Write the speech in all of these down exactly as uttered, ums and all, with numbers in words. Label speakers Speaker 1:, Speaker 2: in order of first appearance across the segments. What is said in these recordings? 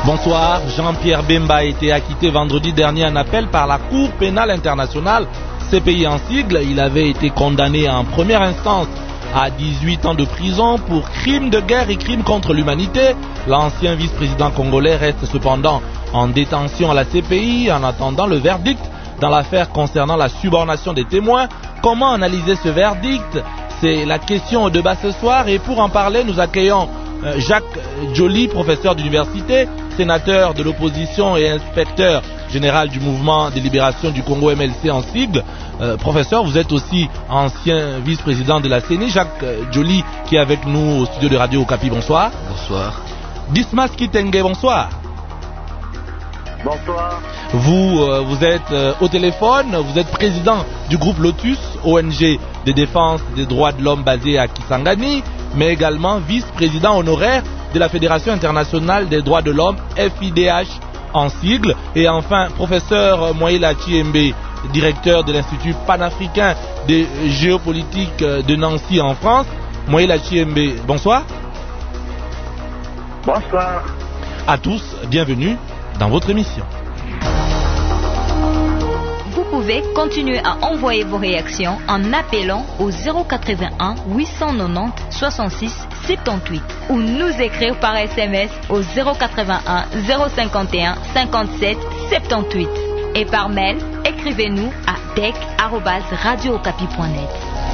Speaker 1: Bonsoir, Jean-Pierre Bemba a été acquitté vendredi dernier en appel par la Cour pénale internationale, C P I en sigle. Il avait été condamné en première instance à dix-huit ans de prison pour crimes de guerre et crimes contre l'humanité. L'ancien vice-président congolais reste cependant en détention à la C P I en attendant le verdict dans l'affaire concernant la subornation des témoins. Comment analyser ce verdict? C'est la question au débat ce soir, et pour en parler, nous accueillons Jacques Joly, professeur d'université, sénateur de l'opposition et inspecteur général du mouvement de libération du Congo M L C en sigle. Euh, professeur, vous êtes aussi ancien vice-président de la C E N I. Jacques Joly qui est avec nous au studio de Radio Okapi, bonsoir.
Speaker 2: Bonsoir.
Speaker 1: Dismas Kitenge, bonsoir.
Speaker 3: Bonsoir.
Speaker 1: Vous, euh, vous êtes euh, au téléphone, vous êtes président du groupe Lotus, O N G de défense des droits de l'homme basé à Kisangani, mais également vice-président honoraire de la Fédération internationale des droits de l'homme, F I D H en sigle. Et enfin, professeur Moïla Chiembe, directeur de l'Institut panafricain de géopolitique de Nancy en France. Moïla Chiembe, bonsoir.
Speaker 3: Bonsoir.
Speaker 1: À tous, bienvenue dans votre émission.
Speaker 4: Vous pouvez continuer à envoyer vos réactions en appelant au zéro quatre-vingt-un huit cent quatre-vingt-dix soixante-six soixante-dix-huit ou nous écrire par S M S au zéro quatre-vingt-un zéro cinquante et un cinquante-sept soixante-dix-huit et par mail, écrivez-nous à bec arobase radio okapi point net.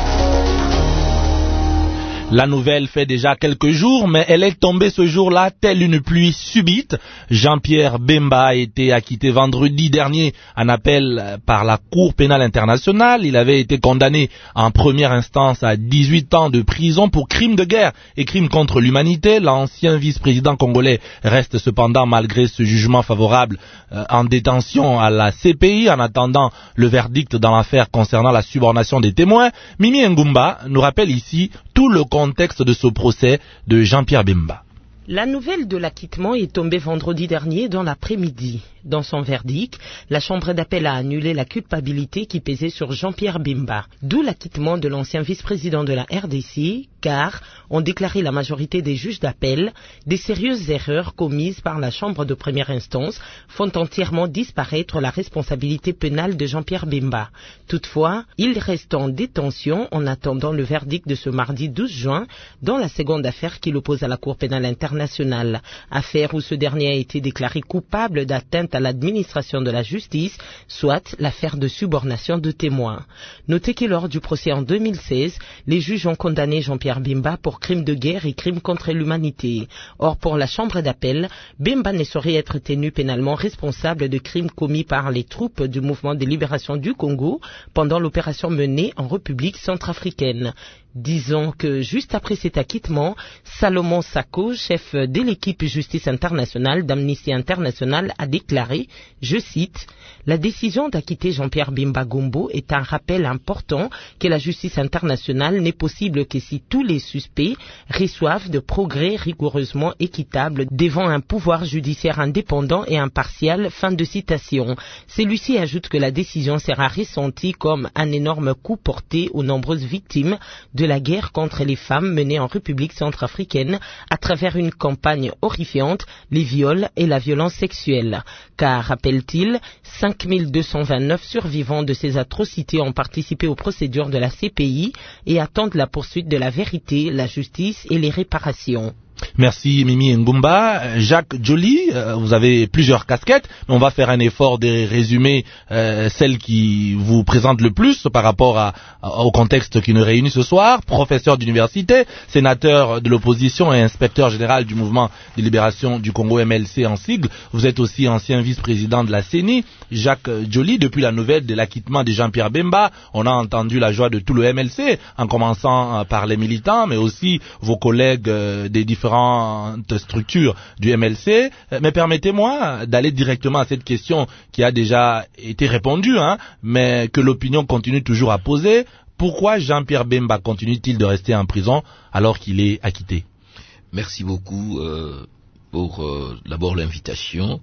Speaker 1: La nouvelle fait déjà quelques jours, mais elle est tombée ce jour-là telle une pluie subite. Jean-Pierre Bemba a été acquitté vendredi dernier en appel par la Cour pénale internationale. Il avait été condamné en première instance à dix-huit ans de prison pour crimes de guerre et crimes contre l'humanité. L'ancien vice-président congolais reste cependant, malgré ce jugement favorable, euh, en détention à la C P I en attendant le verdict dans l'affaire concernant la subornation des témoins. Mimi Ngumba nous rappelle ici tout le contexte de ce procès de Jean-Pierre Bemba.
Speaker 5: La nouvelle de l'acquittement est tombée vendredi dernier dans l'après-midi. Dans son verdict, la Chambre d'appel a annulé la culpabilité qui pesait sur Jean-Pierre Bemba, d'où l'acquittement de l'ancien vice-président de la R D C, car, ont déclaré la majorité des juges d'appel, des sérieuses erreurs commises par la Chambre de première instance font entièrement disparaître la responsabilité pénale de Jean-Pierre Bemba. Toutefois, il reste en détention en attendant le verdict de ce mardi douze juin dans la seconde affaire qui l'oppose à la Cour pénale internationale, affaire où ce dernier a été déclaré coupable d'atteinte à l'administration de la justice, soit l'affaire de subornation de témoins. Notez que lors du procès en deux mille seize, les juges ont condamné Jean-Pierre Bemba pour crimes de guerre et crimes contre l'humanité. Or, pour la Chambre d'appel, Bemba ne saurait être tenu pénalement responsable de crimes commis par les troupes du mouvement de libération du Congo pendant l'opération menée en République centrafricaine. Disons que juste après cet acquittement, Salomon Sako, chef de l'équipe Justice internationale d'Amnesty International, a déclaré, je cite, « La décision d'acquitter Jean-Pierre Bemba Gombo est un rappel important que la justice internationale n'est possible que si tous les suspects reçoivent de progrès rigoureusement équitables devant un pouvoir judiciaire indépendant et impartial. » Fin de citation. Celui-ci ajoute que la décision sera ressentie comme un énorme coup porté aux nombreuses victimes de la guerre contre les femmes menée en République centrafricaine à travers une campagne horrifiante, les viols et la violence sexuelle. Car, rappelle-t-il, cinq mille deux cent vingt-neuf survivants de ces atrocités ont participé aux procédures de la C P I et attendent la poursuite de la vérité, la justice et les réparations.
Speaker 1: Merci Mimi Ngumba. Jacques Joly, euh, vous avez plusieurs casquettes, mais on va faire un effort de résumer euh, celle qui vous présente le plus par rapport à, à, au contexte qui nous réunit ce soir. Professeur d'université, sénateur de l'opposition et inspecteur général du mouvement de libération du Congo M L C en sigle. Vous êtes aussi ancien vice-président de la C E N I. Jacques Joly, depuis la nouvelle de l'acquittement de Jean-Pierre Bemba, on a entendu la joie de tout le M L C, en commençant par les militants, mais aussi vos collègues euh, des différents structures du M L C, mais permettez-moi d'aller directement à cette question qui a déjà été répondue, hein, mais que l'opinion continue toujours à poser. Pourquoi Jean-Pierre Bemba continue-t-il de rester en prison alors qu'il est acquitté?
Speaker 2: Merci beaucoup euh, pour euh, d'abord l'invitation,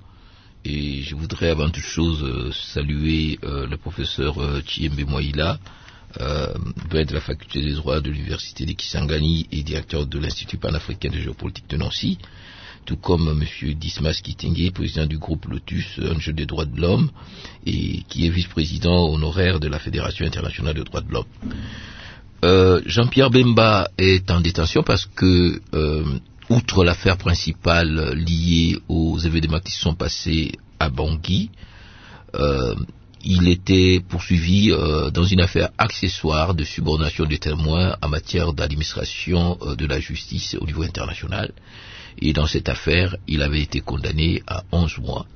Speaker 2: et je voudrais avant toute chose euh, saluer euh, le professeur euh, Chiembe Moïla, Euh, doyen de la faculté des droits de l'université de Kisangani et directeur de l'Institut panafricain de géopolitique de Nancy. tout comme M. Dismas Kitenge, président du groupe Lotus, un jeu des droits de l'homme, et qui est vice-président honoraire de la Fédération internationale des droits de l'homme. Euh, Jean-Pierre Bemba est en détention parce que, euh, outre l'affaire principale liée aux événements qui se sont passés à Bangui, euh, il était poursuivi euh, dans une affaire accessoire de subordination des témoins en matière d'administration euh, de la justice au niveau international. Et dans cette affaire, il avait été condamné à onze mois.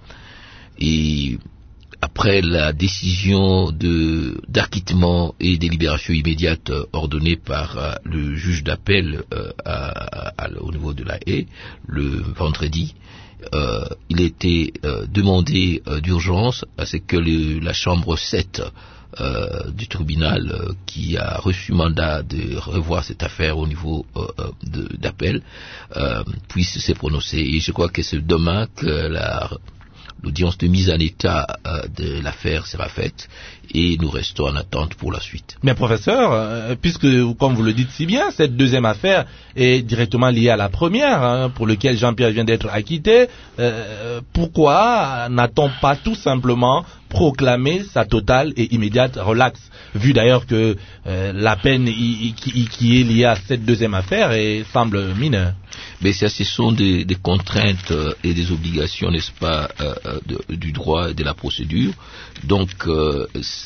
Speaker 2: Et après la décision de d'acquittement et des libérations immédiates euh, ordonnées par euh, le juge d'appel euh, à, à, au niveau de la Haye le vendredi, euh, il était euh, demandé euh, d'urgence à ce que le, la chambre sept euh, du tribunal euh, qui a reçu mandat de revoir cette affaire au niveau euh, de, d'appel euh, puisse se prononcer. Et je crois que c'est demain que la l'audience de mise en état euh, de l'affaire sera faite et nous restons en attente pour la suite.
Speaker 1: Mais professeur, euh, puisque, comme vous le dites si bien, cette deuxième affaire est directement liée à la première, hein, pour laquelle Jean-Pierre vient d'être acquitté, euh, pourquoi n'a-t-on pas tout simplement proclamé sa totale et immédiate relaxe, vu d'ailleurs que euh, la peine y, y, qui, qui est liée à cette deuxième affaire est, semble mineure?
Speaker 2: Mais ça, ce sont des, des contraintes euh, et des obligations, n'est-ce pas, euh, de, du droit et de la procédure. Donc, euh,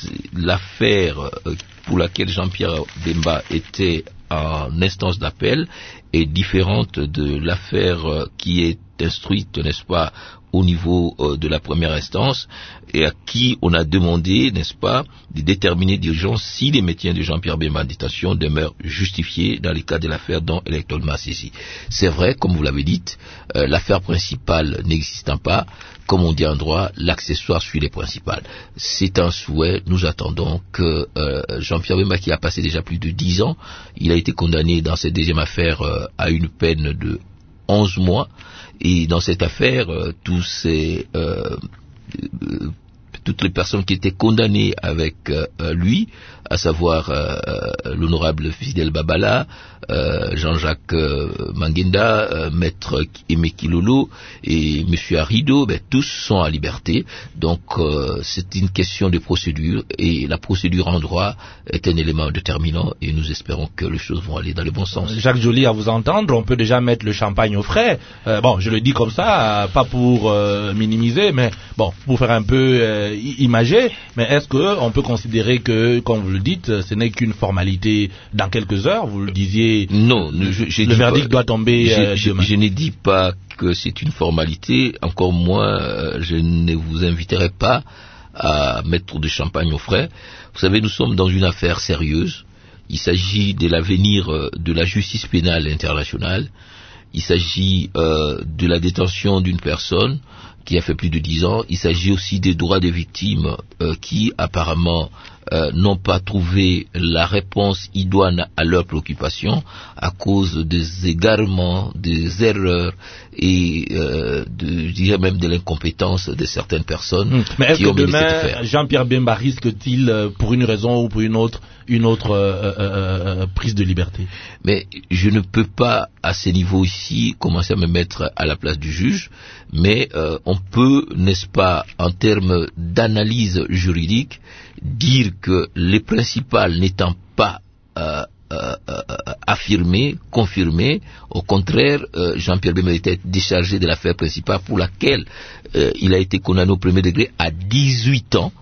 Speaker 2: l'affaire euh, pour laquelle Jean-Pierre Bemba était en instance d'appel est différente de l'affaire euh, qui est instruite, n'est-ce pas, au niveau euh, de la première instance, et à qui on a demandé, n'est-ce pas, de déterminer d'urgence si les maintien de Jean-Pierre Bemba en détention demeurent justifiés dans les cas de l'affaire dont elle est actuellement saisie. C'est vrai, comme vous l'avez dit, euh, l'affaire principale n'existant pas, comme on dit en droit, l'accessoire suit les principales. C'est un souhait, nous attendons que euh, Jean-Pierre Bemba, qui a passé déjà plus de dix ans, il a été condamné dans cette deuxième affaire euh, à une peine de onze mois, et dans cette affaire, euh, tous ces, euh, euh, toutes les personnes qui étaient condamnées avec euh, lui, à savoir euh, l'honorable Fidel Babala, euh, Jean-Jacques euh, Manguenda, euh, Maître Emekilolo et M. Arido, ben, tous sont à liberté. Donc euh, c'est une question de procédure, et la procédure en droit est un élément déterminant, et nous espérons que les choses vont aller dans le bon sens.
Speaker 1: Jacques Joly, à vous entendre, on peut déjà mettre le champagne au frais. Euh, bon, je le dis comme ça, pas pour euh, minimiser, mais bon, pour faire un peu euh, imager. Mais est-ce que on peut considérer que, comme vous le dites, ce n'est qu'une formalité dans quelques heures? Vous le disiez.
Speaker 2: Non, je, je
Speaker 1: le verdict
Speaker 2: pas,
Speaker 1: doit tomber
Speaker 2: je,
Speaker 1: euh,
Speaker 2: je,
Speaker 1: demain.
Speaker 2: Je ne dis pas que c'est une formalité. Encore moins, euh, je ne vous inviterai pas à mettre de champagne au frais. Vous savez, nous sommes dans une affaire sérieuse. Il s'agit de l'avenir euh, de la justice pénale internationale. Il s'agit euh, de la détention d'une personne qui a fait plus de dix ans. Il s'agit aussi des droits des victimes euh, qui apparemment euh, n'ont pas trouvé la réponse idoine à leurs préoccupations à cause des égarements, des erreurs et euh, de, je dirais même de l'incompétence de certaines personnes.
Speaker 1: Mmh. Mais est-ce
Speaker 2: qui
Speaker 1: que
Speaker 2: ont mené cette
Speaker 1: demain,
Speaker 2: affaire.
Speaker 1: Jean-Pierre Bemba risque-t-il, euh, pour une raison ou pour une autre, une autre euh, euh, prise de liberté?
Speaker 2: Mais je ne peux pas, à ce niveau ici, commencer à me mettre à la place du juge, mais euh, on peut, n'est-ce pas, en termes d'analyse juridique, dire que les principales n'étant pas euh, euh, euh, affirmées, confirmées, au contraire, euh, Jean-Pierre Bemba était déchargé de l'affaire principale pour laquelle euh, il a été condamné au premier degré à dix-huit ans,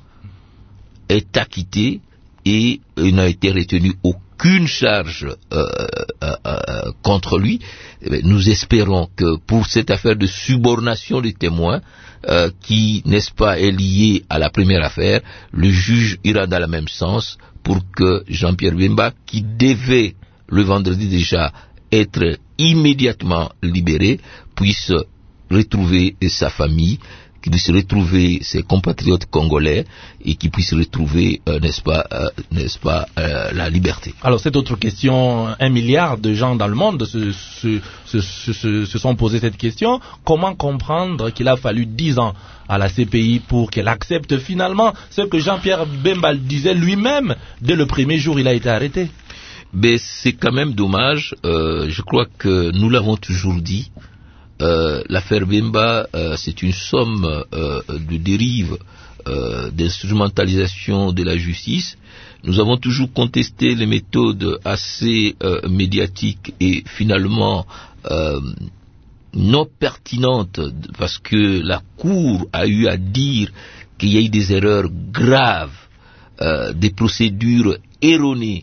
Speaker 2: est acquitté et il n'a été retenu aucune charge euh, euh, euh, contre lui. Eh nous espérons que pour cette affaire de subornation des témoins, euh, qui, n'est-ce pas, est liée à la première affaire, le juge ira dans le même sens pour que Jean-Pierre Bemba, qui devait le vendredi déjà être immédiatement libéré, puisse retrouver sa famille, qu'il puisse retrouver ses compatriotes congolais et qu'il puisse retrouver, euh, n'est-ce pas, euh, n'est-ce pas, euh, la liberté.
Speaker 1: Alors cette autre question, un milliard de gens dans le monde se, se, se, se, se sont posé cette question. Comment comprendre qu'il a fallu dix ans à la C P I pour qu'elle accepte finalement ce que Jean-Pierre Bemba disait lui-même dès le premier jour où il a été arrêté?
Speaker 2: Mais c'est quand même dommage. Euh, je crois que nous l'avons toujours dit. euh, l'affaire Bemba, euh, c'est une somme euh, de dérives, euh, d'instrumentalisation de la justice. Nous avons toujours contesté les méthodes assez euh, médiatiques et finalement euh, non pertinentes, parce que la Cour a eu à dire qu'il y a eu des erreurs graves, euh, des procédures erronées.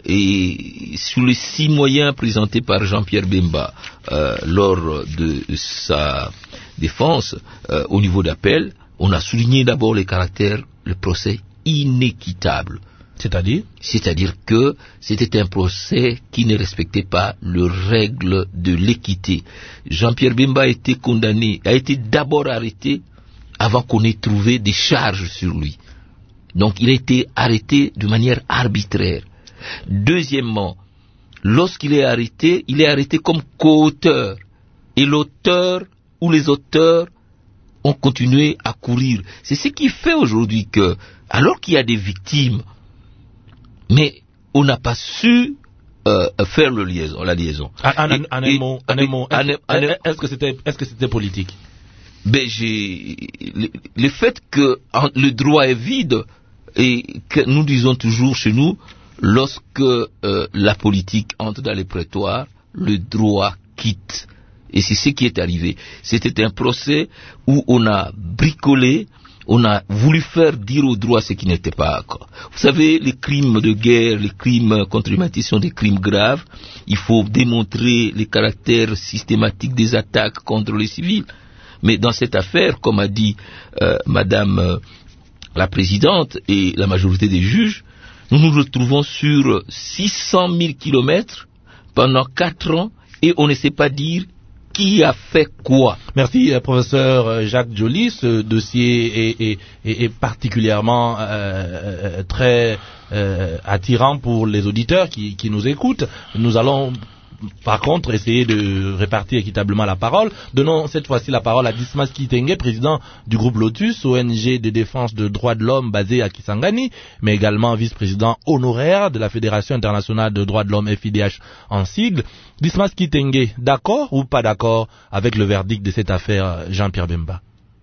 Speaker 2: Et sur les six moyens présentés par Jean-Pierre Bemba euh, lors de sa défense euh, au niveau d'appel, on a souligné d'abord les caractères, le procès inéquitable.
Speaker 1: C'est-à-dire
Speaker 2: C'est-à-dire que c'était un procès qui ne respectait pas les règles de l'équité. Jean-Pierre Bemba a été condamné, a été d'abord arrêté avant qu'on ait trouvé des charges sur lui. Donc il a été arrêté de manière arbitraire. Deuxièmement, lorsqu'il est arrêté, il est arrêté comme co-auteur. Et l'auteur ou les auteurs ont continué à courir. C'est ce qui fait aujourd'hui que, alors qu'il y a des victimes, mais on n'a pas su euh, faire le liaison, la liaison.
Speaker 1: En un mot, est-ce que c'était, est-ce que c'était politique?
Speaker 2: Ben j'ai le, le fait que en, le droit est vide et que nous disons toujours chez nous, lorsque euh, la politique entre dans les prétoires, le droit quitte. Et c'est ce qui est arrivé. C'était un procès où on a bricolé, on a voulu faire dire au droit ce qui n'était pas. Vous savez, les crimes de guerre, les crimes contre l'humanité sont des crimes graves. Il faut démontrer les caractères systématiques des attaques contre les civils. Mais dans cette affaire, comme a dit euh, Madame euh, la Présidente et la majorité des juges, nous nous retrouvons sur six cent mille kilomètres pendant quatre ans et on ne sait pas dire qui a fait quoi.
Speaker 1: Merci, euh, professeur Jacques Joly. Ce dossier est, est, est, est particulièrement euh, très euh, attirant pour les auditeurs qui, qui nous écoutent. Nous allons par contre essayer de répartir équitablement la parole. Donnons cette fois-ci la parole à Dismas Kitenge, président du groupe Lotus, O N G de défense de droits de l'homme basé à Kisangani, mais également vice-président honoraire de la Fédération internationale de droits de l'homme, F I D H en sigle. Dismas Kitenge, d'accord ou pas d'accord avec le verdict de cette affaire Jean-Pierre Bemba?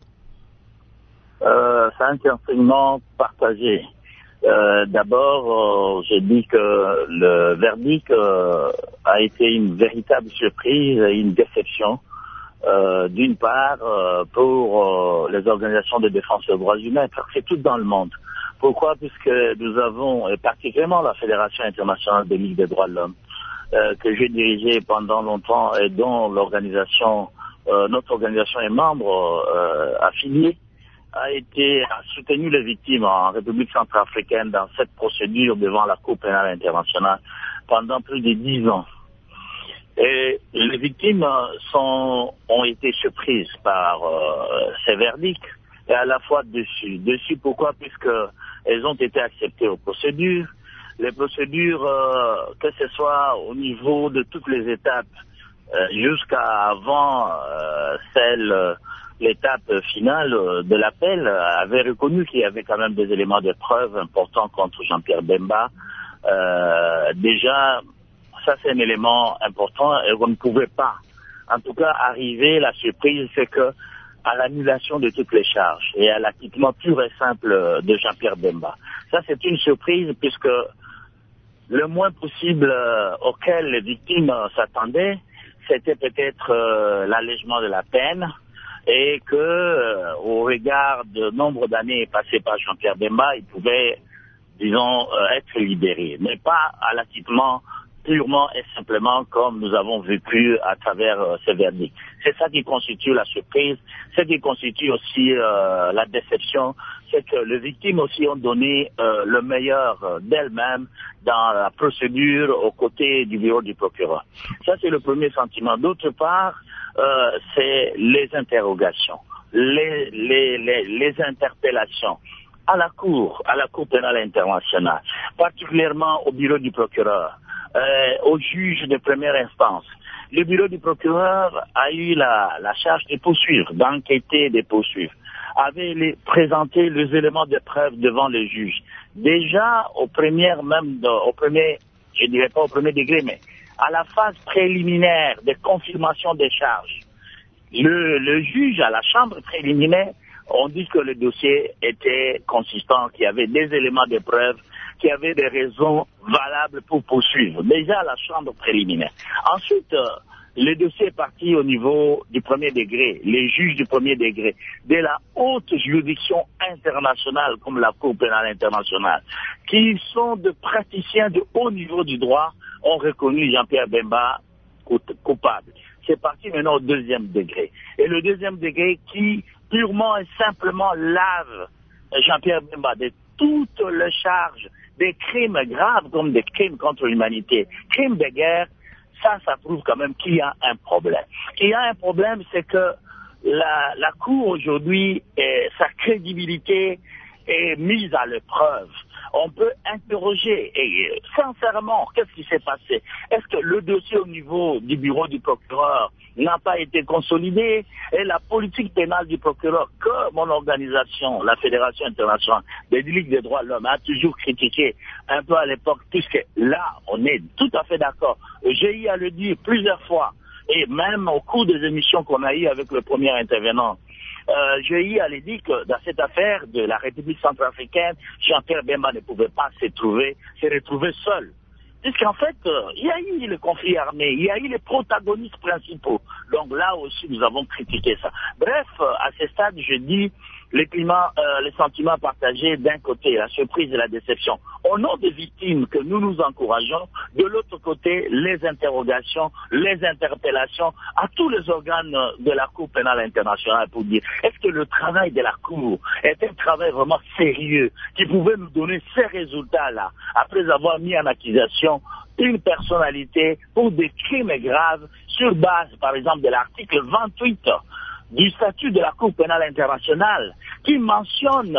Speaker 3: euh, C'est un enseignement partagé. Euh, d'abord, euh, j'ai dit que le verdict euh, a été une véritable surprise et une déception. Euh, d'une part, euh, pour euh, les organisations de défense des droits humains, parce que c'est tout dans le monde. Pourquoi? Puisque nous avons, et particulièrement la Fédération internationale des ligues des droits de l'homme, euh, que j'ai dirigée pendant longtemps et dont l'organisation, euh, notre organisation est membre euh, affiliée, a été a soutenu les victimes en République centrafricaine dans cette procédure devant la Cour pénale internationale pendant plus de dix ans. Et les victimes sont, ont été surprises par euh, ces verdicts et à la fois dessus. Dessus pourquoi? Puisque elles ont été acceptées aux procédures. Les procédures, euh, que ce soit au niveau de toutes les étapes, euh, jusqu'à avant euh, celle... Euh, l'étape finale de l'appel avait reconnu qu'il y avait quand même des éléments de preuve importants contre Jean-Pierre Bemba. Euh, déjà, ça c'est un élément important et on ne pouvait pas, en tout cas, arriver. La surprise, c'est que à l'annulation de toutes les charges et à l'acquittement pur et simple de Jean-Pierre Bemba. Ça c'est une surprise puisque le moins possible euh, auquel les victimes euh, s'attendaient, c'était peut-être euh, l'allègement de la peine. Et que, euh, au regard de nombre d'années passées par Jean-Pierre Bemba, il pouvait, disons, euh, être libéré, mais pas à l'acquittement purement et simplement comme nous avons vécu à travers euh, ces verdicts. C'est ça qui constitue la surprise, ce qui constitue aussi euh, la déception, c'est que les victimes aussi ont donné euh, le meilleur d'elles-mêmes dans la procédure aux côtés du bureau du procureur. Ça, c'est le premier sentiment. D'autre part, euh, c'est les interrogations, les, les, les, les interpellations à la Cour, à la Cour pénale internationale, particulièrement au bureau du procureur, euh, aux juges de première instance. Le bureau du procureur a eu la, la charge de poursuivre, d'enquêter, de poursuivre, avait les, présenté les éléments de preuve devant les juges. Déjà, au premier, même, de, au premier, je dirais pas au premier degré, mais à la phase préliminaire de confirmation des charges, le, le juge à la chambre préliminaire, on dit que le dossier était consistant, qu'il y avait des éléments de preuve, qu'il y avait des raisons valables pour poursuivre. Déjà à la chambre préliminaire. Ensuite, euh, le dossier est parti au niveau du premier degré, les juges du premier degré, de la haute juridiction internationale comme la Cour pénale internationale, qui sont de praticiens de haut niveau du droit, ont reconnu Jean-Pierre Bemba coupable. C'est parti maintenant au deuxième degré. Et le deuxième degré qui purement et simplement lave Jean-Pierre Bemba de toutes les charges des crimes graves comme des crimes contre l'humanité, crimes de guerre. Ça, ça prouve quand même qu'il y a un problème. Qu'il y a un problème, c'est que la, la Cour aujourd'hui, eh, sa crédibilité est mise à l'épreuve. On peut interroger, et sincèrement, qu'est-ce qui s'est passé? Est-ce que le dossier au niveau du bureau du procureur n'a pas été consolidé? Et la politique pénale du procureur, que mon organisation, la Fédération internationale des ligues des droits de l'homme, a toujours critiqué un peu à l'époque, puisque là, on est tout à fait d'accord. J'ai eu à le dire plusieurs fois, et même au cours des émissions qu'on a eues avec le premier intervenant, Euh, j'ai eu à le dire que dans cette affaire de la République centrafricaine, Jean-Pierre Bemba ne pouvait pas se trouver, se retrouver seul. Puisqu'en fait, euh, il y a eu le conflit armé, il y a eu les protagonistes principaux. Donc là aussi, nous avons critiqué ça. Bref, euh, à ce stade, je dis les climats, euh, les sentiments partagés d'un côté, la surprise et la déception. Au nom des victimes que nous nous encourageons, de l'autre côté, les interrogations, les interpellations à tous les organes de la Cour pénale internationale pour dire est-ce que le travail de la Cour est un travail vraiment sérieux qui pouvait nous donner ces résultats-là après avoir mis en accusation une personnalité pour des crimes graves sur base, par exemple, de l'article vingt-huit du statut de la Cour pénale internationale qui mentionne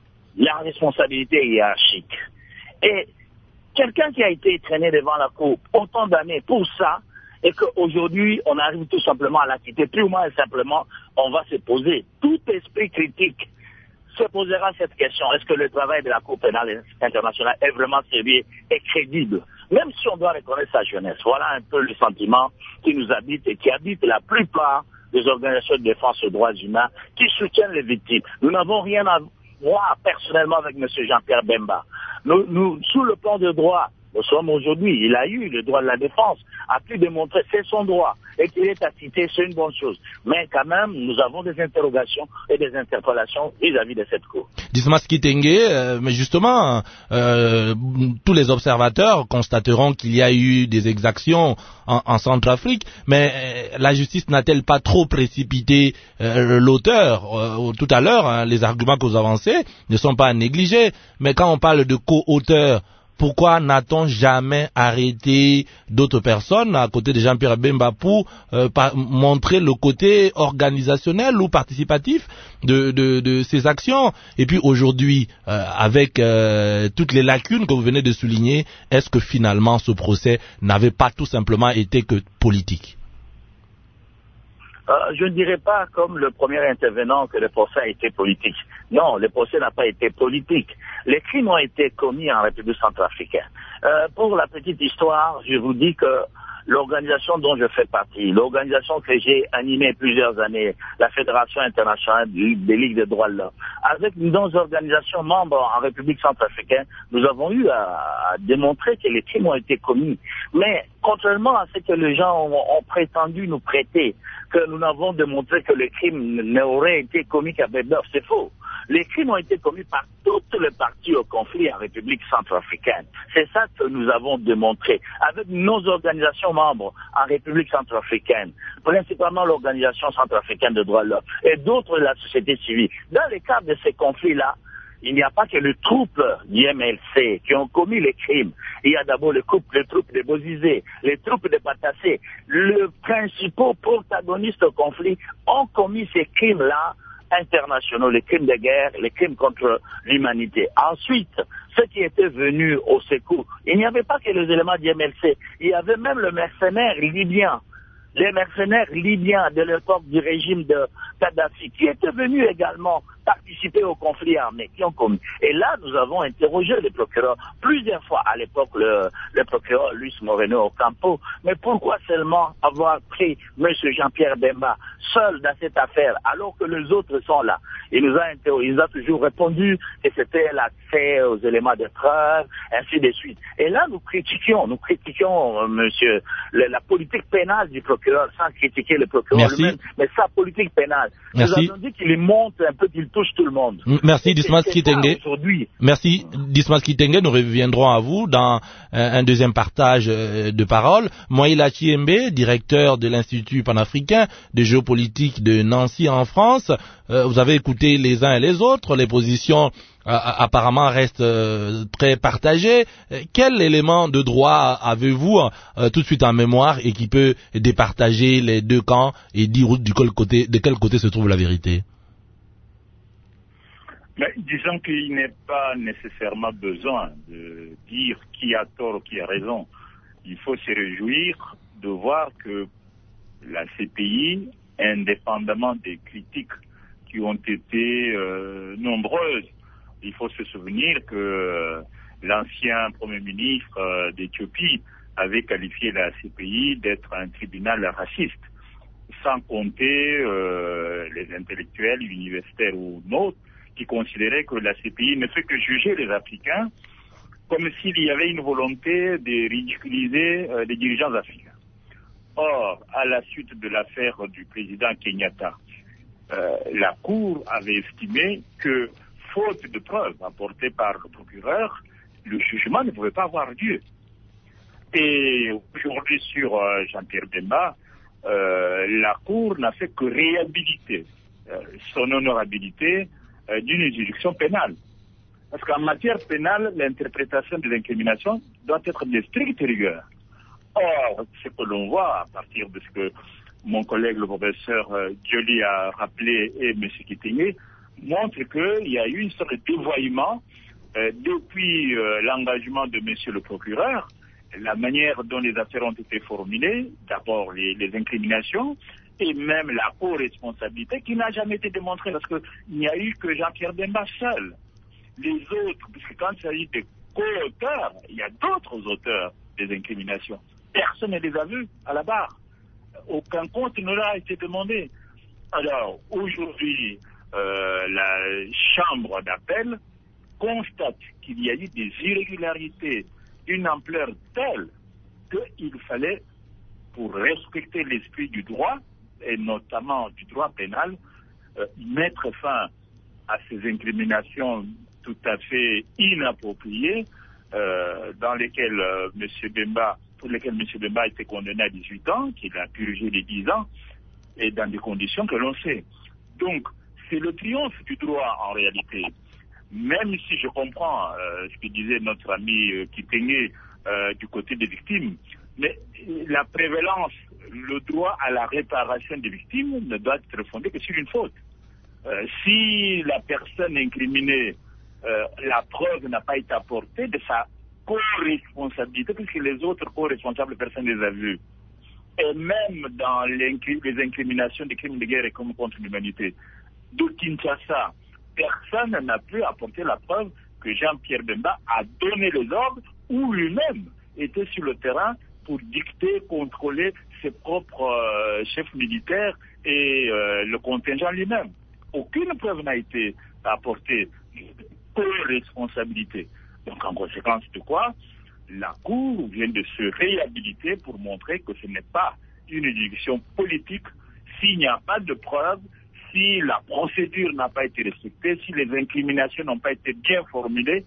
Speaker 3: la responsabilité hiérarchique. Et quelqu'un qui a été traîné devant la Cour autant d'années pour ça, et qu'aujourd'hui on arrive tout simplement à la quitter, purement et simplement, on va se poser, tout esprit critique se posera cette question, est-ce que le travail de la Cour pénale internationale est vraiment sérieux et crédible, même si on doit reconnaître sa jeunesse. Voilà un peu le sentiment qui nous habite et qui habite la plupart des organisations de défense des droits humains qui soutiennent les victimes. Nous n'avons rien à voir personnellement avec M. Jean-Pierre Bemba. Nous, nous, sous le plan de droit, nous sommes aujourd'hui, il a eu le droit de la défense, a pu démontrer c'est son droit et qu'il est acquitté, c'est une bonne chose. Mais quand même, nous avons des interrogations et des interpellations vis-à-vis de cette Cour.
Speaker 1: Dismas Kitenge, euh, mais justement, euh, tous les observateurs constateront qu'il y a eu des exactions en, en Centrafrique, mais euh, la justice n'a-t-elle pas trop précipité euh, l'auteur euh, tout à l'heure, hein, les arguments que vous avancez ne sont pas négligés, mais quand on parle de co-auteur, pourquoi n'a-t-on jamais arrêté d'autres personnes à côté de Jean-Pierre Bemba pour euh, par, montrer le côté organisationnel ou participatif de, de, de ces actions? Et puis aujourd'hui, euh, avec euh, toutes les lacunes que vous venez de souligner, est-ce que finalement ce procès n'avait pas tout simplement été que politique?
Speaker 3: Euh, je ne dirais pas comme le premier intervenant que le procès a été politique. Non, le procès n'a pas été politique. Les crimes ont été commis en République centrafricaine. Euh, pour la petite histoire, je vous dis que l'organisation dont je fais partie, l'organisation que j'ai animée plusieurs années, la Fédération internationale des ligues des droits de l'homme, avec nos organisations membres en République centrafricaine, nous avons eu à, à démontrer que les crimes ont été commis. Mais contrairement à ce que les gens ont, ont prétendu nous prêter, que nous n'avons démontré que les crimes n'auraient été commis qu'à Bebdorf, c'est faux. Les crimes ont été commis par toutes les parties au conflit en République centrafricaine. C'est ça que nous avons démontré avec nos organisations membres en République centrafricaine, principalement l'Organisation centrafricaine de droits de l'homme et d'autres de la société civile. Dans le cadre de ces conflits-là, il n'y a pas que les troupes du M L C qui ont commis les crimes. Il y a d'abord les, troupes, les troupes de Bozizé, les troupes de Batassé. Les principaux protagonistes au conflit ont commis ces crimes-là internationaux, les crimes de guerre, les crimes contre l'humanité. Ensuite, ceux qui étaient venus au secours, il n'y avait pas que les éléments du M L C, il y avait même le mercenaire libyen les mercenaires libyens de l'époque du régime de Kadhafi, qui étaient venus également participer au conflit armé, qui ont commis. Et là, nous avons interrogé le procureur plusieurs fois, à l'époque, le, le procureur Luis Moreno Ocampo, mais pourquoi seulement avoir pris M. Jean-Pierre Bemba seul dans cette affaire, alors que les autres sont là? Il nous a interrogé, il nous a toujours répondu que c'était l'accès aux éléments de preuve, ainsi de suite. Et là, nous critiquions, nous critiquions, euh, monsieur, le, la politique pénale du procureur, sans critiquer le procureur lui-même, mais sa politique pénale.
Speaker 1: Merci.
Speaker 3: Nous avons dit qu'il monte un peu, qu'il touche tout le monde.
Speaker 1: Merci, Dismas Kitenge. Merci, Dismas Kitenge. Nous reviendrons à vous dans euh, un deuxième partage euh, de parole. Mouaïla Chiembe, directeur de l'Institut panafricain de géopolitique de Nancy en France. Euh, vous avez écouté les uns et les autres. Les positions euh, apparemment restent euh, très partagées. Euh, quel élément de droit avez-vous euh, tout de suite en mémoire et qui peut départager les deux camps et dire du quel côté, de quel côté se trouve la vérité?
Speaker 6: Mais disons qu'il n'est pas nécessairement besoin de dire qui a tort ou qui a raison. Il faut se réjouir de voir que la C P I, indépendamment des critiques qui ont été euh, nombreuses, il faut se souvenir que euh, l'ancien Premier ministre euh, d'Éthiopie avait qualifié la C P I d'être un tribunal raciste, sans compter euh, les intellectuels universitaires ou non, qui considérait que la C P I ne fait que juger les Africains comme s'il y avait une volonté de ridiculiser euh, les dirigeants africains. Or, à la suite de l'affaire du président Kenyatta, euh, la Cour avait estimé que, faute de preuves apportées par le procureur, le jugement ne pouvait pas avoir lieu. Et aujourd'hui, sur euh, Jean-Pierre Bemba, euh, la Cour n'a fait que réhabiliter euh, son honorabilité euh, d'une juridiction pénale. Parce qu'en matière pénale, l'interprétation des incriminations doit être de stricte rigueur. Or, ce que l'on voit à partir de ce que mon collègue le professeur euh, Dioli a rappelé et M. Kitenge, montre qu'il y a eu une sorte de dévoiement euh, depuis euh, l'engagement de M. le procureur, la manière dont les affaires ont été formulées, d'abord les, les incriminations, et même la co-responsabilité qui n'a jamais été démontrée, parce qu'il n'y a eu que Jean-Pierre Bemba seul. Les autres, puisque quand il s'agit de co-auteurs, il y a d'autres auteurs des incriminations. Personne ne les a vus à la barre. Aucun compte ne leur a été demandé. Alors, aujourd'hui, euh, la chambre d'appel constate qu'il y a eu des irrégularités d'une ampleur telle qu'il fallait, pour respecter l'esprit du droit, et notamment du droit pénal, euh, mettre fin à ces incriminations tout à fait inappropriées, euh, dans lesquelles euh, M. Bemba, pour lesquelles M. Bemba a été condamné à dix-huit ans, qu'il a purgé les dix ans, et dans des conditions que l'on sait. Donc, c'est le triomphe du droit en réalité. Même si je comprends euh, ce que disait notre ami euh, Kitenge euh, du côté des victimes, mais la prévalence, le droit à la réparation des victimes ne doit être fondé que sur une faute. Euh, si la personne incriminée, euh, la preuve n'a pas été apportée de sa co-responsabilité, puisque les autres co-responsables, personne ne les a vus. Et même dans les incriminations des crimes de guerre et crimes contre l'humanité de Kinshasa, personne n'a pu apporter la preuve que Jean-Pierre Bemba a donné les ordres ou lui-même était sur le terrain pour dicter, contrôler ses propres euh, chefs militaires et euh, le contingent lui-même. Aucune preuve n'a été apportée pour responsabilité. Donc en conséquence de quoi, la Cour vient de se réhabiliter pour montrer que ce n'est pas une juridiction politique s'il n'y a pas de preuves, si la procédure n'a pas été respectée, si les incriminations n'ont pas été bien formulées,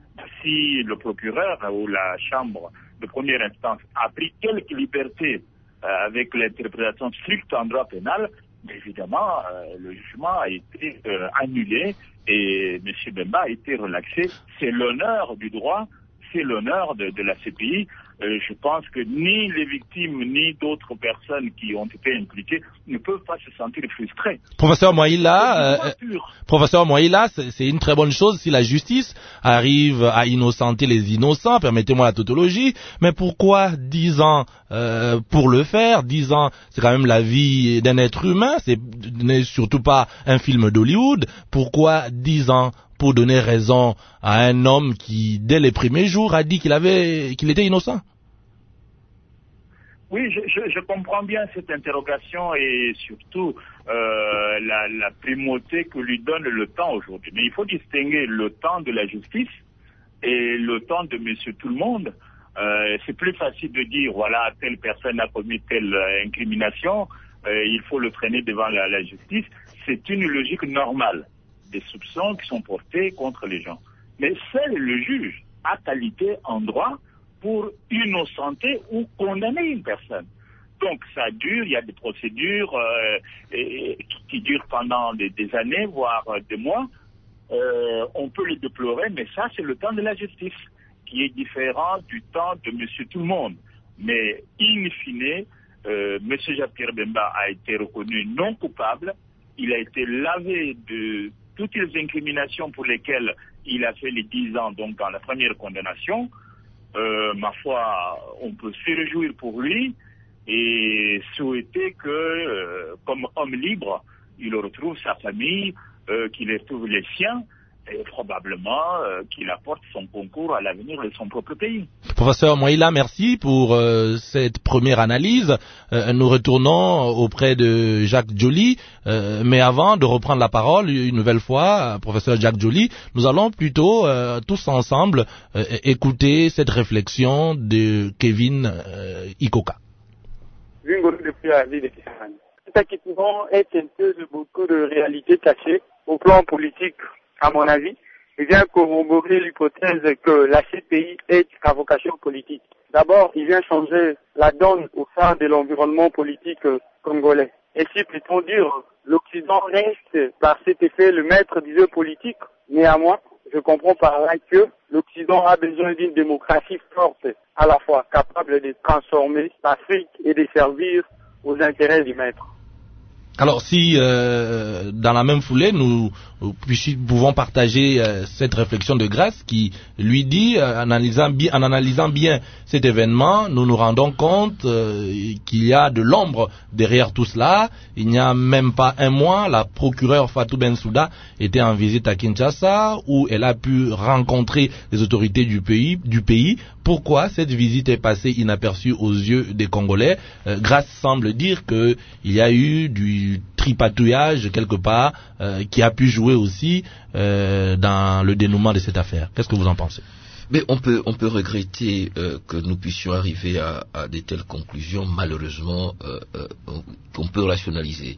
Speaker 6: si le procureur ou la chambre de première instance a pris quelques libertés euh, avec l'interprétation stricte en droit pénal, mais évidemment, euh, le jugement a été euh, annulé et M. Bemba a été relaxé. C'est l'honneur du droit, c'est l'honneur de, de la C P I euh, je pense que ni les victimes ni d'autres personnes qui ont été impliquées ne peuvent pas se sentir frustrées.
Speaker 1: Professeur Moïla, euh, professeur Moïla, c'est, c'est une très bonne chose si la justice arrive à innocenter les innocents, permettez-moi la tautologie, mais pourquoi dix ans euh, pour le faire? Dix ans, c'est quand même la vie d'un être humain, c'est n'est surtout pas un film d'Hollywood. Pourquoi dix ans pour donner raison à un homme qui, dès les premiers jours, a dit qu'il avait, qu'il était innocent?
Speaker 6: Oui, je, je, je comprends bien cette interrogation et surtout euh, la, la primauté que lui donne le temps aujourd'hui. Mais il faut distinguer le temps de la justice et le temps de Monsieur Tout-le-Monde. Euh, c'est plus facile de dire, voilà, telle personne a commis telle euh, incrimination, euh, il faut le traîner devant la, la justice. C'est une logique normale des soupçons qui sont portés contre les gens. Mais seul le juge a qualité en droit pour innocenter ou condamner une personne. Donc ça dure, il y a des procédures euh, et, qui, qui durent pendant des, des années, voire euh, des mois. Euh, on peut le déplorer, mais ça c'est le temps de la justice, qui est différent du temps de Monsieur Tout-le-Monde. Mais in fine, euh, Monsieur Jean-Pierre Bemba a été reconnu non coupable, il a été lavé de toutes les incriminations pour lesquelles il a fait les dix ans, donc dans la première condamnation. Euh, ma foi, on peut se réjouir pour lui et souhaiter que, euh, comme homme libre, il retrouve sa famille, euh, qu'il retrouve les siens et probablement euh, qu'il apporte son concours à l'avenir de son propre pays.
Speaker 1: Professeur Moïla, merci pour euh, cette première analyse. Euh, nous retournons auprès de Jacques Joly, euh, mais avant de reprendre la parole une nouvelle fois, professeur Jacques Joly, nous allons plutôt euh, tous ensemble euh, écouter cette réflexion de Kevin euh, Ikoka.
Speaker 7: Cet acquittement est teinteux de beaucoup de réalités cachées au plan politique, à mon avis. Il vient corroborer l'hypothèse que la C P I est à vocation politique. D'abord, il vient changer la donne au sein de l'environnement politique congolais. Et si peut-on dire, l'Occident reste par cet effet le maître du jeu politique. Néanmoins, je comprends par là que l'Occident a besoin d'une démocratie forte, à la fois capable de transformer l'Afrique et de servir aux intérêts du maître.
Speaker 1: Alors si euh, dans la même foulée nous pouvons partager euh, cette réflexion de Grâce qui lui dit euh, analysant bien, en analysant bien cet événement, nous nous rendons compte euh, qu'il y a de l'ombre derrière tout cela. Il n'y a même pas un mois, la procureure Fatou Bensouda était en visite à Kinshasa où elle a pu rencontrer les autorités du pays. Du pays. Pourquoi cette visite est passée inaperçue aux yeux des Congolais? euh, Grâce semble dire qu'il y a eu du tripatouillage quelque part euh, qui a pu jouer aussi euh, dans le dénouement de cette affaire. Qu'est-ce que vous en pensez?
Speaker 2: Mais on peut on peut regretter euh, que nous puissions arriver à, à de telles conclusions, malheureusement, euh, euh, qu'on peut rationaliser.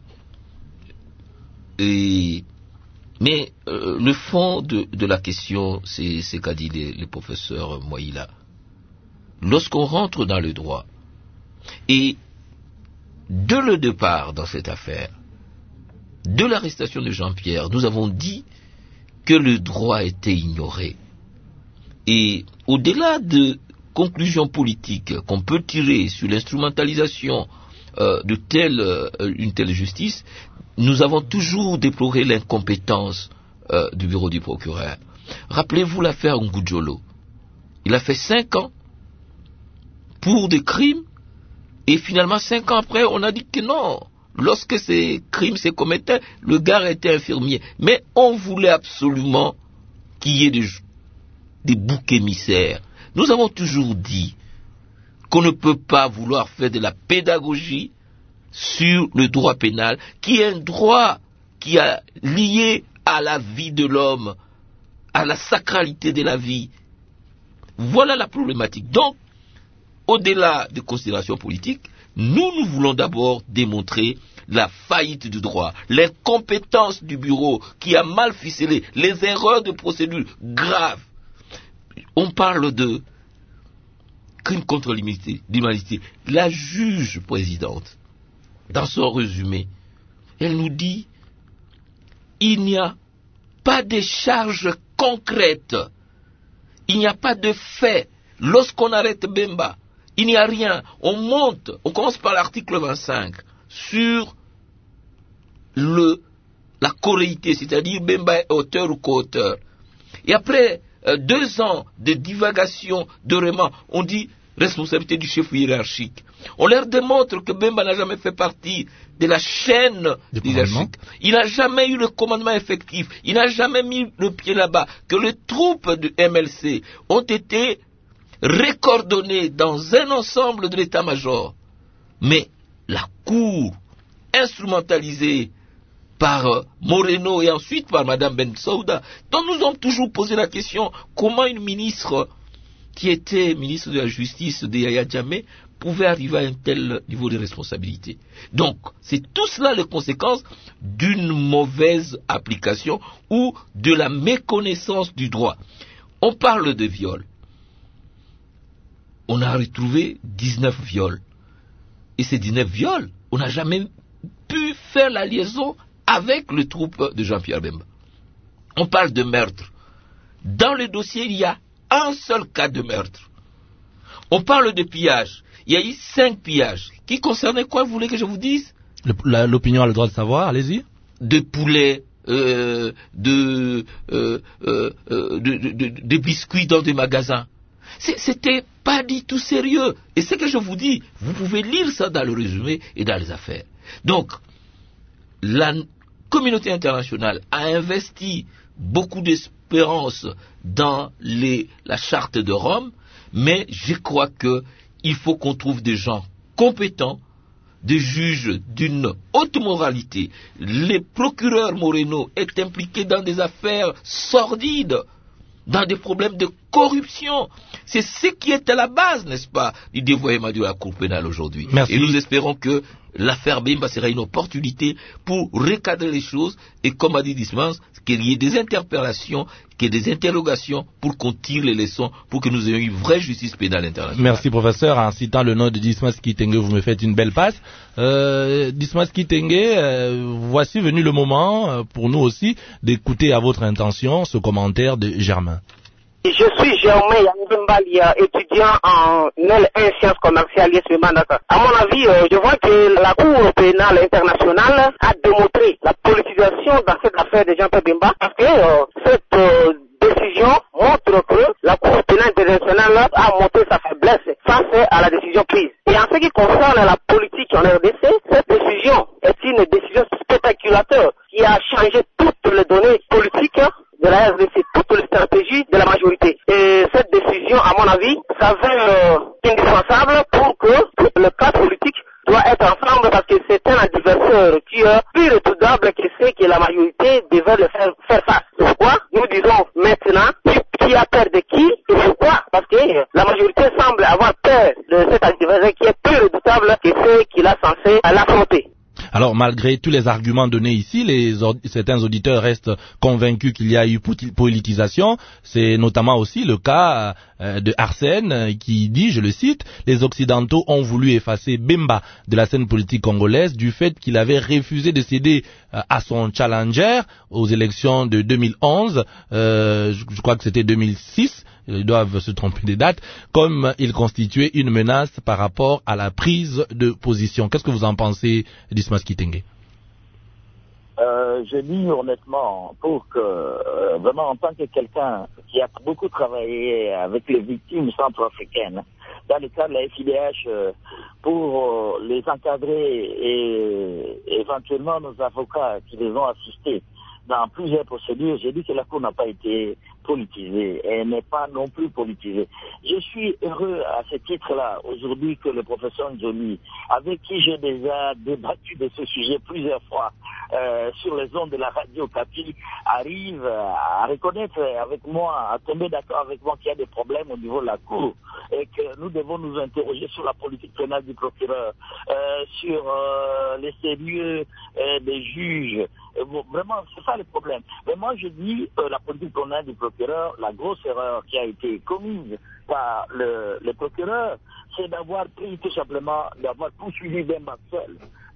Speaker 2: Et mais euh, le fond de, de la question, c'est c'est qu'a dit les, les professeurs Moïla. Lorsqu'on rentre dans le droit, et de le départ dans cette affaire, de l'arrestation de Jean-Pierre, nous avons dit que le droit était ignoré. Et au-delà de conclusions politiques qu'on peut tirer sur l'instrumentalisation euh, de telle, euh, une telle justice, nous avons toujours déploré l'incompétence euh, du bureau du procureur. Rappelez-vous l'affaire Ngudjolo. Il a fait cinq ans pour des crimes, et finalement, cinq ans après, on a dit que non. Lorsque ces crimes se commettaient, le gars était infirmier. Mais on voulait absolument qu'il y ait des, des boucs émissaires. Nous avons toujours dit qu'on ne peut pas vouloir faire de la pédagogie sur le droit pénal, qui est un droit qui est lié à la vie de l'homme, à la sacralité de la vie. Voilà la problématique. Donc, au-delà des considérations politiques, nous, nous voulons d'abord démontrer la faillite du droit, l'incompétence du bureau qui a mal ficelé, les erreurs de procédure graves. On parle de crimes contre l'humanité. La juge présidente, dans son résumé, elle nous dit il n'y a pas de charges concrètes, il n'y a pas de fait. Lorsqu'on arrête Bemba, Il n'y a rien. On monte, on commence par l'article vingt-cinq sur le, la choréité, c'est-à-dire Bemba est auteur ou co-auteur. Et après euh, deux ans de divagation, de remans, on dit responsabilité du chef hiérarchique. On leur démontre que Bemba n'a jamais fait partie de la chaîne hiérarchique. Il n'a jamais eu le commandement effectif. Il n'a jamais mis le pied là-bas. Que les troupes du M L C ont été récoordonnées dans un ensemble de l'état-major. Mais la cour, instrumentalisée par euh, Moreno et ensuite par Madame Bensouda, dont nous avons toujours posé la question, comment une ministre qui était ministre de la Justice de Yaya Jammeh pouvait arriver à un tel niveau de responsabilité. Donc, c'est tout cela les conséquences d'une mauvaise application ou de la méconnaissance du droit. On parle de viol. On a retrouvé dix-neuf viols. Et ces dix-neuf viols, on n'a jamais pu faire la liaison avec le troupe de Jean-Pierre Bemba. On parle de meurtre. Dans le dossier, il y a un seul cas de meurtre. On parle de pillage. Il y a eu cinq pillages. Qui concernaient quoi, vous voulez que je vous dise?
Speaker 1: L'opinion a le droit de savoir, allez-y.
Speaker 2: De poulets, euh, de, euh, euh, de, de, de, de biscuits dans des magasins. C'était pas du tout sérieux. Et ce que je vous dis, vous pouvez lire ça dans le résumé et dans les affaires. Donc, la communauté internationale a investi beaucoup d'espérance dans les, la charte de Rome, mais je crois qu'il faut qu'on trouve des gens compétents, des juges d'une haute moralité. Le procureur Moreno est impliqué dans des affaires sordides, dans des problèmes de corruption. C'est ce qui est à la base, n'est-ce pas, du dévoiement de la Cour pénale aujourd'hui. Et nous espérons que l'affaire Bemba sera une opportunité pour recadrer les choses et, comme a dit Dismas, qu'il y ait des interpellations, qu'il y ait des interrogations pour qu'on tire les leçons, pour que nous ayons une vraie justice pénale internationale.
Speaker 1: Merci professeur. En citant le nom de Dismas Kitenge, vous me faites une belle passe. Euh, Dismas Kitenge, euh, voici venu le moment euh, pour nous aussi d'écouter à votre intention ce commentaire de Germain.
Speaker 8: Je suis Germain Yambembalia, étudiant en L un sciences commerciales I S M A. À mon avis, euh, je vois que la Cour pénale internationale a démontré la politisation dans cette affaire de Jean-Pierre Bemba, parce que euh, cette euh, décision montre que la Cour pénale internationale a montré sa faiblesse face à la décision prise. Et en ce qui concerne la politique en R D C, cette décision est une décision spectaculaire qui a changé toutes les données politiques de la R D C, toutes les stratégies de la majorité. Et cette décision, à mon avis, s'avère euh, indispensable pour que le cas politique doit être ensemble, parce que c'est un adversaire qui est plus redoutable que ce que la majorité devait le faire, faire face. C'est pourquoi nous disons maintenant qui a peur de qui et pourquoi. Parce que la majorité semble avoir peur de cet adversaire qui est plus redoutable que ce qu'il a censé l'affronter.
Speaker 1: Alors, malgré tous les arguments donnés ici, les, certains auditeurs restent convaincus qu'il y a eu politisation. C'est notamment aussi le cas euh, de Arsène qui dit, je le cite, « Les Occidentaux ont voulu effacer Bemba de la scène politique congolaise du fait qu'il avait refusé de céder euh, à son challenger aux élections de deux mille onze, euh, je, je crois que c'était deux mille six, ils doivent se tromper des dates, comme il constituait une menace par rapport à la prise de position. » Qu'est-ce que vous en pensez, Dismas Kitenge?
Speaker 3: Euh, je dis honnêtement, pour que, euh, vraiment en tant que quelqu'un qui a beaucoup travaillé avec les victimes centrafricaines, dans le cadre de la F I D H, euh, pour euh, les encadrer et éventuellement nos avocats qui les ont assistés dans plusieurs procédures, j'ai dit que la Cour n'a pas été politisée, elle n'est pas non plus politisée. Je suis heureux à ce titre-là, aujourd'hui, que le professeur Joly, avec qui j'ai déjà débattu de ce sujet plusieurs fois euh, sur les ondes de la radio Kapi, arrive à reconnaître avec moi, à tomber d'accord avec moi qu'il y a des problèmes au niveau de la Cour et que nous devons nous interroger sur la politique pénale du procureur, euh, sur euh, les sérieux euh, des juges. Euh, bon, vraiment, c'est ça le problème. Mais moi, je dis euh, la politique pénale du procureur, la grosse erreur qui a été commise par le, le procureur, c'est d'avoir pris tout simplement, d'avoir poursuivi Bemba seul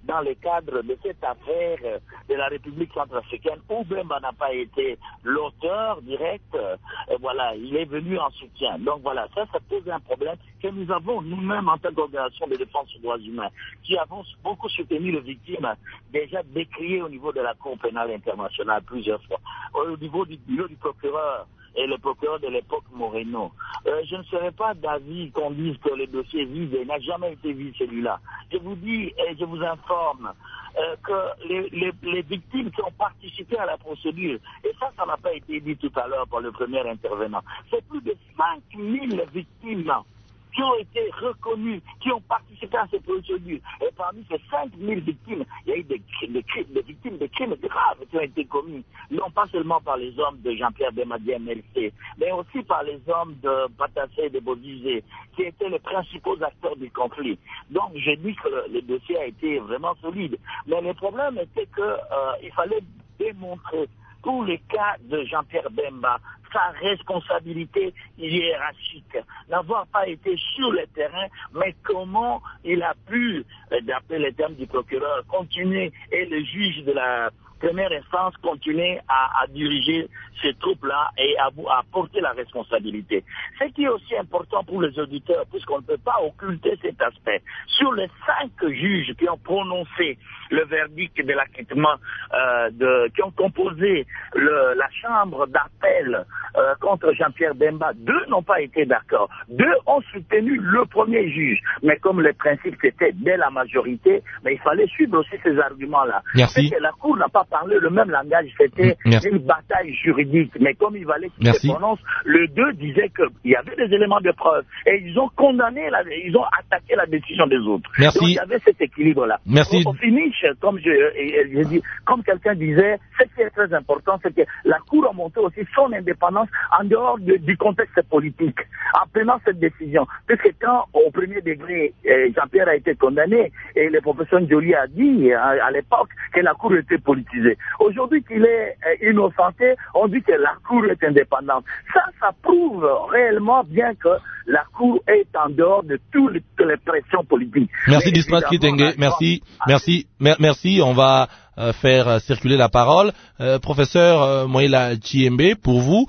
Speaker 3: dans le cadre de cette affaire de la République centrafricaine où Bemba n'a pas été l'auteur direct. Et voilà, il est venu en soutien. Donc voilà, ça, ça pose un problème que nous avons nous-mêmes en tant qu'organisation de défense des droits humains, qui avons beaucoup soutenu les victimes, déjà décriées au niveau de la Cour pénale internationale plusieurs fois, au niveau du bureau du procureur et le procureur de l'époque Moreno. Euh, je ne serais pas d'avis qu'on dise que le dossier est vide, il n'a jamais été vide celui-là. Je vous dis et je vous informe euh, que les, les, les victimes qui ont participé à la procédure, et ça, ça n'a pas été dit tout à l'heure par le premier intervenant, c'est plus de cinq mille victimes qui ont été reconnus, qui ont participé à ces procédures. Et parmi ces cinq mille victimes, il y a eu des, des, des victimes de crimes graves qui ont été commis, non pas seulement par les hommes de Jean-Pierre Bemba du M L C, mais aussi par les hommes de Batassé et de Bozizé, qui étaient les principaux acteurs du conflit. Donc je dis que le, le dossier a été vraiment solide. Mais le problème était qu'il euh, fallait démontrer pour les cas de Jean-Pierre Bemba sa responsabilité hiérarchique, n'avoir pas été sur le terrain, mais comment il a pu, d'après les termes du procureur, continuer, et le juge de la première instance continuer à, à diriger ces troupes-là et à, à porter la responsabilité. Ce qui est aussi important pour les auditeurs, puisqu'on ne peut pas occulter cet aspect, sur les cinq juges qui ont prononcé le verdict de l'acquittement, euh, de, qui ont composé le, la chambre d'appel euh, contre Jean-Pierre Bemba, deux n'ont pas été d'accord. Deux ont soutenu le premier juge. Mais comme le principe c'était dès la majorité, mais il fallait suivre aussi ces arguments-là.
Speaker 1: Merci.
Speaker 3: La Cour n'a pas parlé le même langage, c'était Merci. une bataille juridique. Mais comme il fallait qu'il se prononce, le deux disait qu'il y avait des éléments de preuve. Et ils ont condamné, la, ils ont attaqué la décision des autres.
Speaker 1: Merci.
Speaker 3: Donc il y avait cet équilibre-là.
Speaker 1: Merci.
Speaker 3: Au finish, comme je, je dis, comme quelqu'un disait, ce qui est très important, c'est que la Cour a montré aussi son indépendance en dehors de, du contexte politique, en prenant cette décision. Parce que quand, au premier degré, Jean-Pierre a été condamné, et le professeur Joly a dit à, à l'époque que la Cour était politisée. Aujourd'hui qu'il est innocenté, on dit que la Cour est indépendante. Ça, ça prouve réellement bien que la Cour est en dehors de toutes les, toutes les pressions politiques.
Speaker 1: Merci Dispatch Kitenge, merci, merci, merci, on va euh, faire euh, circuler la parole. Euh, professeur euh, Moïla Chiembe, pour vous,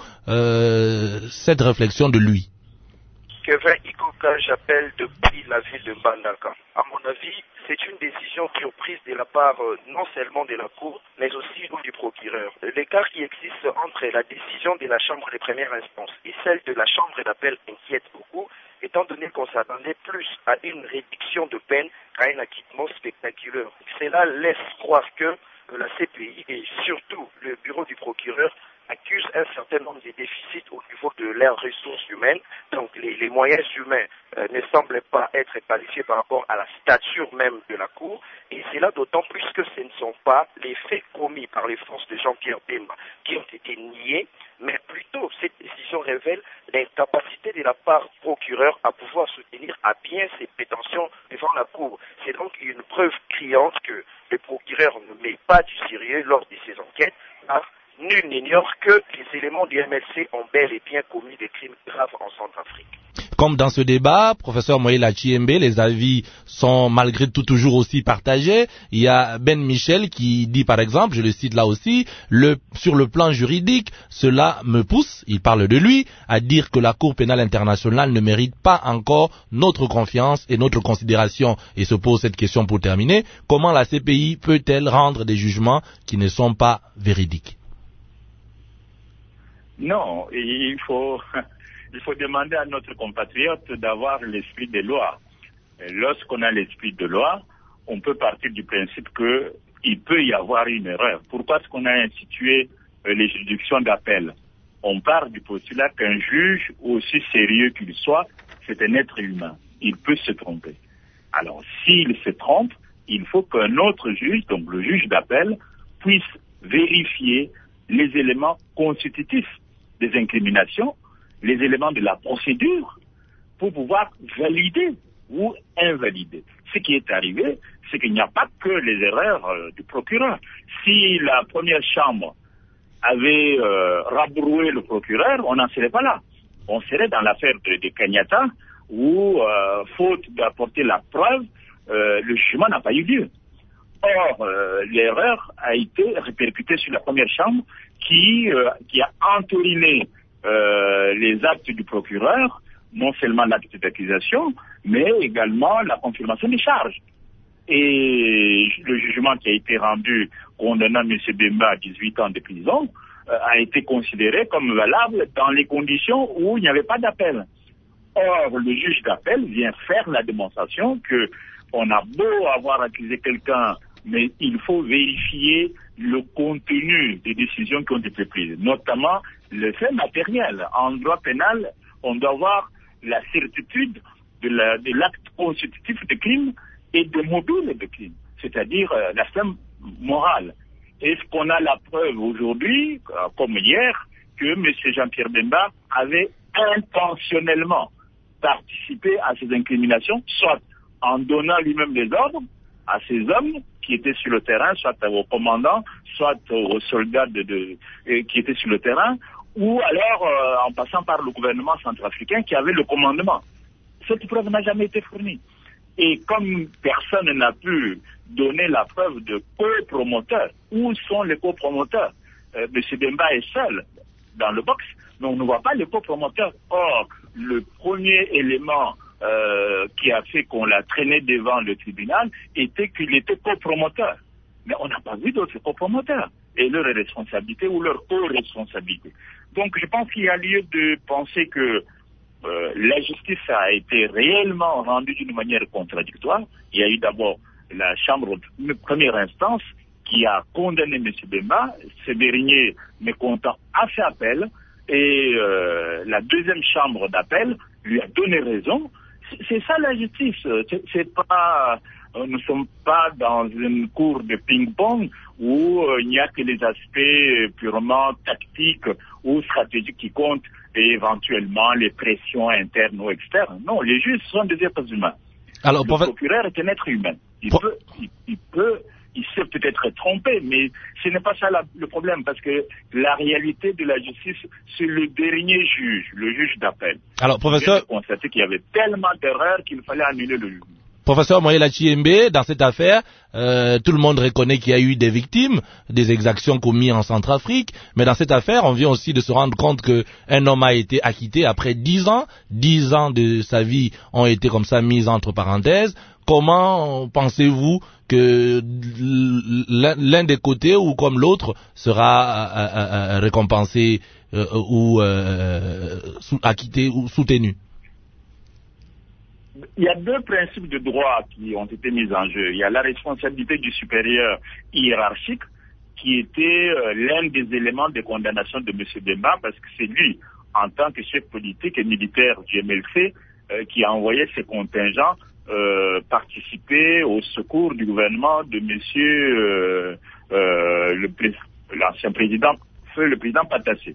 Speaker 1: euh, cette réflexion de lui.
Speaker 9: Kevin Ikoka, j'appelle depuis la ville de Mbandaka. À mon avis, c'est une décision surprise de la part euh, non seulement de la Cour, mais aussi du procureur. L'écart qui existe entre la décision de la Chambre de première instance et celle de la Chambre d'appel inquiète beaucoup, étant donné qu'on s'attendait plus à une réduction de peine qu'à un acquittement spectaculaire. Cela laisse croire que euh, la C P I et surtout le bureau du procureur accusent un certain nombre de déficits au niveau de leurs ressources humaines. Donc les, les moyens humains euh, ne semblent pas être qualifiés par rapport à la stature même de la Cour. Et c'est là d'autant plus que ce ne sont pas les faits commis par les forces de Jean-Pierre Bemba qui ont été niés, mais plutôt cette décision révèle l'incapacité de la part procureur à pouvoir soutenir à bien ses prétentions devant la Cour. C'est donc une preuve criante que le procureur ne met pas du sérieux lors de ses enquêtes, car nul n'ignore que les éléments du M L C ont bel et bien commis des crimes graves en Centrafrique.
Speaker 1: Comme dans ce débat, professeur Moïla Chiembe, les avis sont malgré tout toujours aussi partagés. Il y a Ben Michel qui dit par exemple, je le cite là aussi, le, sur le plan juridique, cela me pousse, il parle de lui, à dire que la Cour pénale internationale ne mérite pas encore notre confiance et notre considération. Et se pose cette question pour terminer, comment la C P I peut-elle rendre des jugements qui ne sont pas véridiques?
Speaker 6: Non, il faut, il faut demander à notre compatriote d'avoir l'esprit de loi. Lorsqu'on a l'esprit de loi, on peut partir du principe qu'il peut y avoir une erreur. Pourquoi est-ce qu'on a institué les juridictions d'appel? On part du postulat qu'un juge, aussi sérieux qu'il soit, c'est un être humain. Il peut se tromper. Alors, s'il se trompe, il faut qu'un autre juge, donc le juge d'appel, puisse vérifier les éléments constitutifs des incriminations, les éléments de la procédure, pour pouvoir valider ou invalider. Ce qui est arrivé, c'est qu'il n'y a pas que les erreurs euh, du procureur. Si la première chambre avait euh, rabroué le procureur, on n'en serait pas là. On serait dans l'affaire de, de Kenyatta, où, euh, faute d'apporter la preuve, euh, le jugement n'a pas eu lieu. Or, euh, l'erreur a été répercutée sur la première chambre qui, euh, qui a entériné euh, les actes du procureur, non seulement l'acte d'accusation, mais également la confirmation des charges. Et le jugement qui a été rendu condamnant M. Bemba à dix-huit ans de prison euh, a été considéré comme valable dans les conditions où il n'y avait pas d'appel. Or, le juge d'appel vient faire la démonstration que on a beau avoir accusé quelqu'un, mais il faut vérifier le contenu des décisions qui ont été prises, notamment le fait matériel. En droit pénal, on doit avoir la certitude de, la, de l'acte constitutif de crime et de mobile de crime, c'est-à-dire euh, l'aspect moral. Est-ce qu'on a la preuve aujourd'hui, euh, comme hier, que M. Jean-Pierre Bemba avait intentionnellement participé à ces incriminations, soit en donnant lui-même des ordres à ces hommes qui étaient sur le terrain, soit aux commandants, soit aux soldats de, de, euh, qui étaient sur le terrain, ou alors euh, en passant par le gouvernement centrafricain qui avait le commandement. Cette preuve n'a jamais été fournie. Et comme personne n'a pu donner la preuve de copromoteur, où sont les copromoteurs? euh, M. Bemba est seul dans le box, mais on ne voit pas les copromoteurs. Or, le premier élément euh, qui a fait qu'on l'a traîné devant le tribunal était qu'il était copromoteur. Mais on n'a pas vu d'autres copromoteurs et leur responsabilité ou leur co-responsabilité. Donc je pense qu'il y a lieu de penser que euh, la justice a été réellement rendue d'une manière contradictoire. Il y a eu d'abord la chambre de première instance qui a condamné M. Bemba. Ce dernier, mécontent, a fait appel et euh, la deuxième chambre d'appel lui a donné raison. C'est ça la justice. C'est, c'est pas, nous ne sommes pas dans une cour de ping-pong où euh, il n'y a que les aspects purement tactiques ou stratégiques qui comptent et éventuellement les pressions internes ou externes. Non, les juges sont des êtres humains. Alors, le procureur est un être humain. Il pour... peut, il, il peut, il sait peut-être trompé, mais ce n'est pas ça la, le problème, parce que la réalité de la justice, c'est le dernier juge, le juge d'appel.
Speaker 1: Alors, professeur,
Speaker 6: j'ai constaté qu'il y avait tellement d'erreurs qu'il fallait annuler le jugement.
Speaker 1: Professeur Moïla Chiembe, dans cette affaire, euh, tout le monde reconnaît qu'il y a eu des victimes, des exactions commises en Centrafrique, mais dans cette affaire, on vient aussi de se rendre compte qu'un homme a été acquitté après dix ans, dix ans de sa vie ont été comme ça mis entre parenthèses. Comment pensez-vous que l'un des côtés ou comme l'autre sera euh, euh, récompensé euh, ou euh, acquitté ou soutenu?
Speaker 6: Il y a deux principes de droit qui ont été mis en jeu. Il y a la responsabilité du supérieur hiérarchique, qui était euh, l'un des éléments de condamnation de M. Bemba, parce que c'est lui, en tant que chef politique et militaire du M L C, euh, qui a envoyé ses contingents euh, participer au secours du gouvernement de M. Euh, euh, le pré l'ancien président, le président Patassé.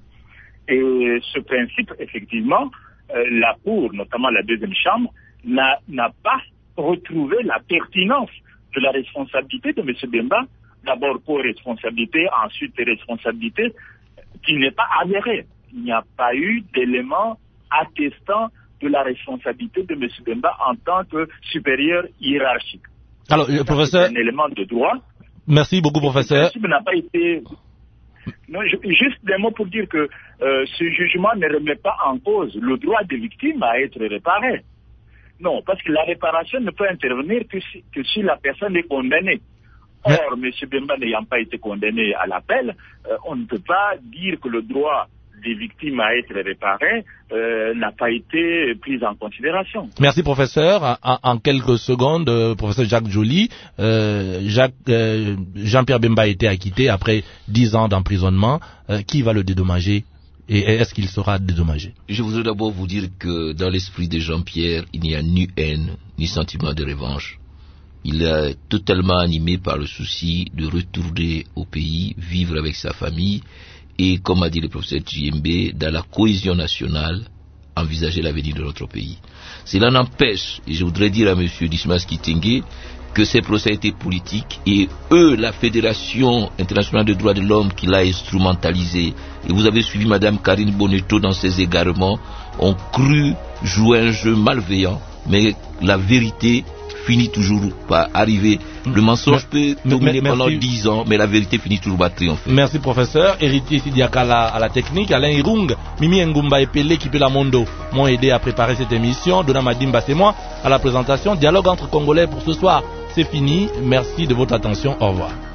Speaker 6: Et ce principe, effectivement, euh, la Cour, notamment la deuxième chambre, n'a pas retrouvé la pertinence de la responsabilité de M. Bemba, d'abord co-responsabilité, ensuite responsabilité, qui n'est pas avérée. Il n'y a pas eu d'éléments attestant de la responsabilité de M. Bemba en tant que supérieur hiérarchique.
Speaker 1: Alors, le professeur...
Speaker 6: C'est un élément de droit.
Speaker 1: Merci beaucoup, professeur.
Speaker 6: Ce n'a pas été... Non, je, juste des mots pour dire que euh, ce jugement ne remet pas en cause le droit des victimes à être réparées. Non, parce que la réparation ne peut intervenir que si, que si la personne est condamnée. Or, M. Bemba n'ayant pas été condamné à l'appel, euh, on ne peut pas dire que le droit des victimes à être réparées euh, n'a pas été pris en considération.
Speaker 1: Merci, professeur. En, en quelques secondes, euh, professeur Jacques Joly, euh, Jacques, euh, Jean-Pierre Bemba a été acquitté après dix ans d'emprisonnement. Euh, qui va le dédommager? Et est-ce qu'il sera dédommagé?
Speaker 2: Je voudrais d'abord vous dire que dans l'esprit de Jean-Pierre, il n'y a ni haine, ni sentiment de revanche. Il est totalement animé par le souci de retourner au pays, vivre avec sa famille et, comme a dit le professeur Chiembe, dans la cohésion nationale, envisager l'avenir de notre pays. Cela n'empêche, et je voudrais dire à M. Dismas Kitenge, que ces procès étaient politiques et eux, la Fédération internationale des droits de l'homme qui l'a instrumentalisé, et vous avez suivi Mme Karine Bonneto dans ses égarements, ont cru jouer un jeu malveillant, mais la vérité finit toujours par arriver. Le mensonge peut dominer pendant dix ans, mais la vérité finit toujours par triompher.
Speaker 1: Merci professeur. Héritier Sidiakala à la technique, Alain Irung, Mimi Ngumba et Pelé qui la Mondo m'ont aidé à préparer cette émission. Dona Madimba c'est moi à la présentation. Dialogue entre Congolais pour ce soir, c'est fini. Merci de votre attention. Au revoir.